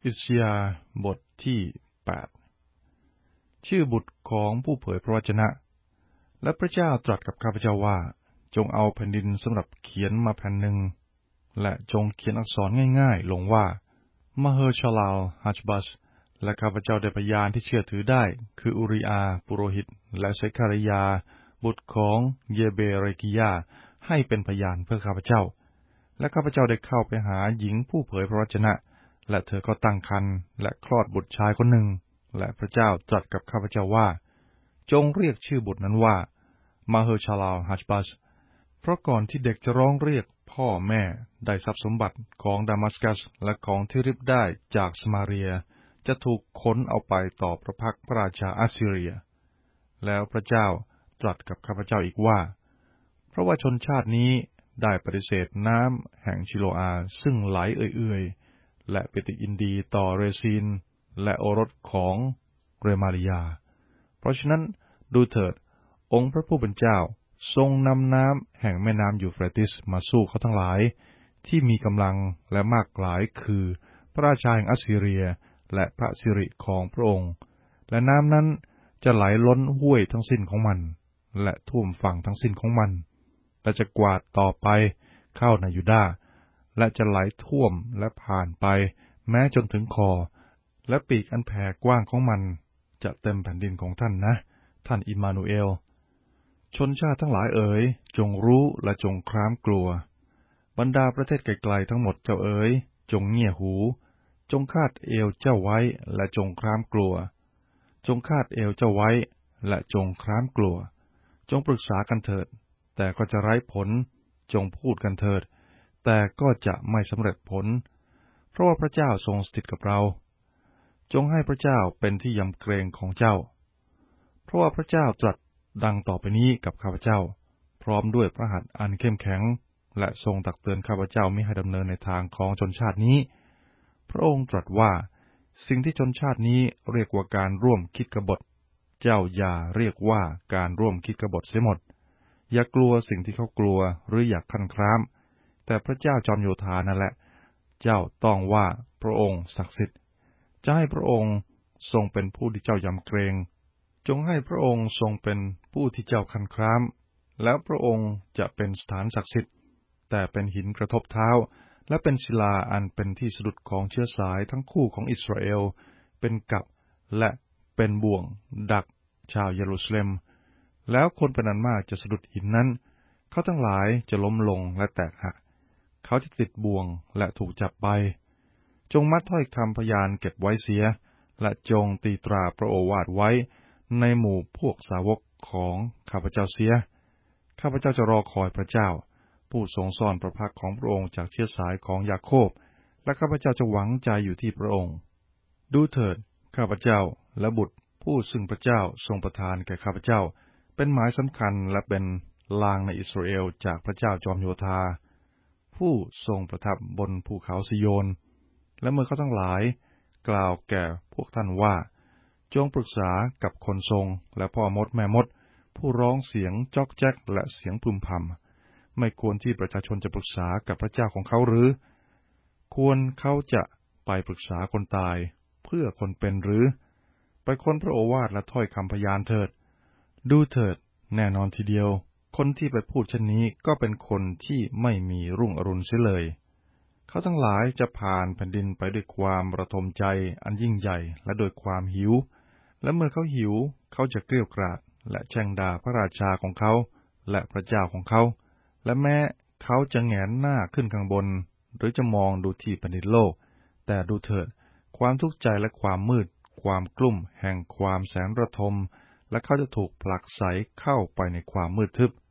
อิสยาห์บทที่8ชื่อบุตรของผู้เผยพระวจนะและพระเจ้าตรัสกับข้าพเจ้าว่าจงเอาแผ่นดินสำหรับเขียนมาแผ่นหนึ่งและจงเขียนอักษรง่ายๆลงว่ามเฮชาลาลฮัชบัสและข้าพเจ้าได้พยานที่เชื่อถือได้คืออุริอาปุโรหิตและเซคาริยาบุตรของเยเบเรกิยาให้เป็นพยานเพื่อข้าพเจ้าและข้าพเจ้าได้เข้าไปหาหญิงผู้เผยพระวจนะและเธอก็ตั้งครรภ์และคลอดบุตรชายคนหนึ่งและพระเจ้าตรัสกับข้าพเจ้าว่าจงเรียกชื่อบุตรนั้นว่ามาเฮชาลาลฮัชบัสเพราะก่อนที่เด็กจะร้องเรียกพ่อแม่ได้ทรัพย์สมบัติของดามัสกัสและของที่ริบได้จากสมาเรียจะถูกขนเอาไปต่อพระพักพระราชาอัสซีเรียแล้วพระเจ้าตรัสกับข้าพเจ้าอีกว่าเพราะว่าชนชาตินี้ได้ปฏิเสธน้ำแห่งชิโลอาซึ่งไหลเอื่อยๆและปฏิอินดีต่อเรซีนและโอรสของเรมาลียาเพราะฉะนั้นดูเถิดองค์พระผู้เป็นเจ้าทรงนำน้ำแห่งแม่น้ำยูเฟรติสมาสู้เขาทั้งหลายที่มีกำลังและมากหลายคือพระราชาแห่งอัสซีเรียและพระสิริของพระองค์และน้ำนั้นจะไหลล้นห้วยทั้งสิ้นของมันและท่วมฝั่งทั้งสิ้นของมันและจะกวาดต่อไปเข้าในยูดาห์และจะไหลท่วมและผ่านไปแม้จนถึงคอและปีกอันแผ่กว้างของมันจะเต็มแผ่นดินของท่านนะท่านอิมมานูเอลชนชาติทั้งหลายเอ๋ยจงรู้และจงคร้ามกลัวบรรดาประเทศไกลๆทั้งหมดเจ้าเอ๋ยจงเงี่ยหูจงคาดเอวเจ้าไว้และจงคร้ามกลัวจงคาดเอวเจ้าไว้และจงคร้ามกลัวจงปรึกษากันเถิดแต่ก็จะไร้ผลจงพูดกันเถิดแต่ก็จะไม่สำเร็จผลเพราะว่าพระเจ้าทรงสถิตกับเราจงให้พระเจ้าเป็นที่ยำเกรงของเจ้าเพราะว่าพระเจ้าตรัสดังต่อไปนี้กับข้าพเจ้าพร้อมด้วยพระหัตถ์อันเข้มแข็งและทรงตักเตือนข้าพเจ้ามิให้ดำเนินในทางของชนชาตินี้พระองค์ตรัสว่าสิ่งที่ชนชาตินี้เรียกว่าการร่วมคิดกบฏเจ้าอย่าเรียกว่าการร่วมคิดกบฏเสียหมดอย่ากลัวสิ่งที่เขากลัวหรืออยากคันคร้ามแต่พระเจ้าจอมโยธานั่นแหละเจ้าต้องว่าพระองค์ศักดิ์สิทธิ์จะให้พระองค์ทรงเป็นผู้ที่เจ้ายำเกรงจงให้พระองค์ทรงเป็นผู้ที่เจ้าคันคร้ามแล้วพระองค์จะเป็นสถานศักดิ์สิทธิ์แต่เป็นหินกระทบเท้าและเป็นศิลาอันเป็นที่สะดุดของเชื้อสายทั้งคู่ของอิสราเอลเป็นกับและเป็นบ่วงดักชาวเยรูซาเล็มแล้วคนเป็นอันมากจะสะดุดหินนั้นเขาทั้งหลายจะล้มลงและแตกหักเขาจะติดบ่วงและถูกจับไปจงมัดถ้อยคำพยานเก็บไว้เสียและจงตีตราพระโอวาทไว้ในหมู่พวกสาวกของข้าพเจ้าเสียข้าพเจ้าจะรอคอยพระเจ้าผู้ทรงซ่อนพระพักของพระองค์จากเชื้อสายของยาโคบและข้าพเจ้าจะหวังใจอยู่ที่พระองค์ดูเถิดข้าพเจ้าและบุตรผู้ซึ่งพระเจ้าทรงประทานแก่ข้าพเจ้าเป็นหมายสำคัญและเป็นลางในอิสราเอลจากพระเจ้าจอมโยธาผู้ทรงประทับบนภูเขาซิโยนและเมื่อเขาทั้งหลายกล่าวแก่พวกท่านว่าจงปรึกษากับคนทรงและพ่อมดแม่มดผู้ร้องเสียงจ๊อกแจ๊กและเสียงพึมพำไม่ควรที่ประชาชนจะปรึกษากับพระเจ้าของเขาหรือควรเขาจะไปปรึกษาคนตายเพื่อคนเป็นหรือไปค้นพระโอวาทและถ้อยคำพยานเถิดดูเถิดแน่นอนทีเดียวคนที่ไปพูดเช่นนี้ก็เป็นคนที่ไม่มีรุ่งอรุณเสียเลยเขาทั้งหลายจะผ่านแผ่นดินไปด้วยความระทมใจอันยิ่งใหญ่และโดยความหิวและเมื่อเขาหิวเขาจะเกรี้ยวกราดและแช่งด่าพระราชาของเขาและพระเจ้าของเขาและแม้เขาจะแหงนหน้าขึ้นข้างบนหรือจะมองดูที่แผ่นดินโลกแต่ดูเถิดความทุกข์ใจและความมืดความกลุ่มแห่งความแสนระทมและเขาจะถูกผลักไสเข้าไปในความมืดทึบ